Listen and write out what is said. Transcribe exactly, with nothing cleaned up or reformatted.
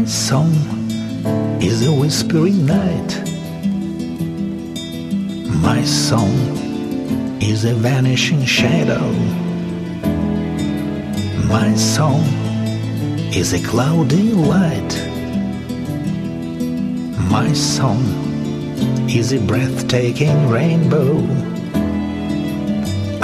song is a whispering night. My song is a vanishing shadow. My song is a cloudy light. My song is a breathtaking rainbow.